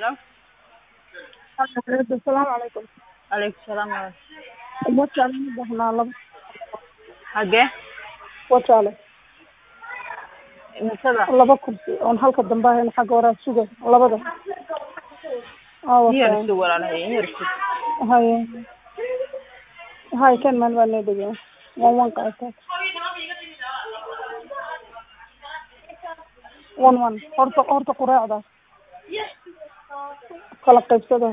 Hello. السلام عليكم. Alaykum salaam wa Whatsapp baxnaa laba Hage. whatsapp Intada. laba kursi on halka dambe ah xagga hore sugan labada Yarsu walaalahay yarsu. hay kan man baa leedahay wan qaata wan horta quraacda kala qaybsada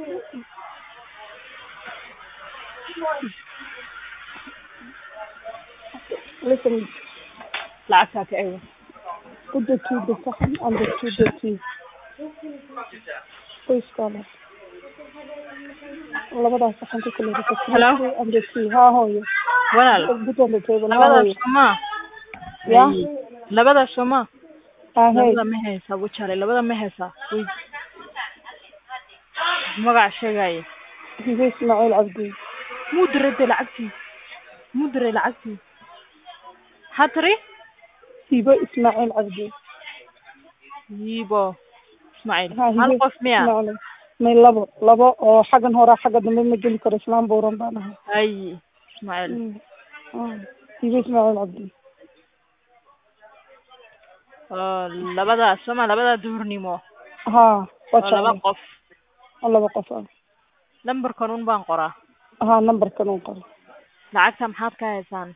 listen Lacagta ka eego. put the two the second and the two the two please call us labadaas saxan ku kala rito Hello. and the two ha hooyo Walaal. put on the table ha Labada hooyo Soma. ya Labada Soma. ha hey Labada ma haysa wajale labada ma haysa. Magac sheegay. hibe Ismaaciil Cabdi Mudre lacagti. Hatri? hibe Ismaaciil Cabdi Yibo. Ismail. ha Hal hibe qof miya. Ismaaciil may labo oo xagan hore xagga dambe ma geli karo islaan buuran baan ahay Ay. Ismail. hibe Ismaaciil Cabdi Labada Soma labada duurnimo. ha Laba qof. laba qof Number kanun baan qoraa. ha numberkan oo qor Lacagta maxaad ka haysaan?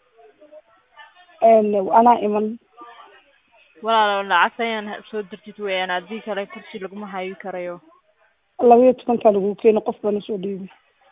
ana iman Walaal lacagta ayaan soo dirtid weeyaan hadii kale kursi laguma hayi karayo. 12 ka lagu keeno qof bana soo dhiibay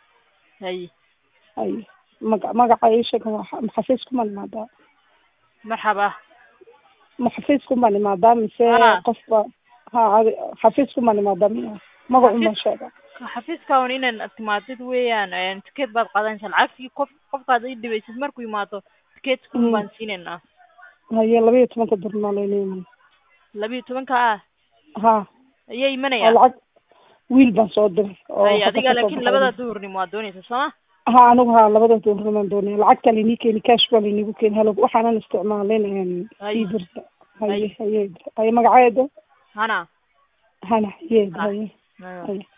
hay magaca ay sheegay maxafiisku ma limaada marxaba maxafiisku ma limaada mise qofba ha xafiisku ma limaada magacu ma sheega xafiiska oo inaan timaadid weeyaan ticket baad qaadanaysaa lacagtii qofkaad ii dhibaysid markuu yimaado ticket ku baan siinayna haye 12 ka dirnaa leeyahay 12 ah ha ayay imanayaan lacag wiil baan soo diray oo adiga laakiin labada duurnimo aad doonaysaa soma ha anigu ha labada duurnimo aan doonay lacagta liini keeni cash baa liini keeni halo waxaan isticmaaleen iibirta haye magaceedo hana haye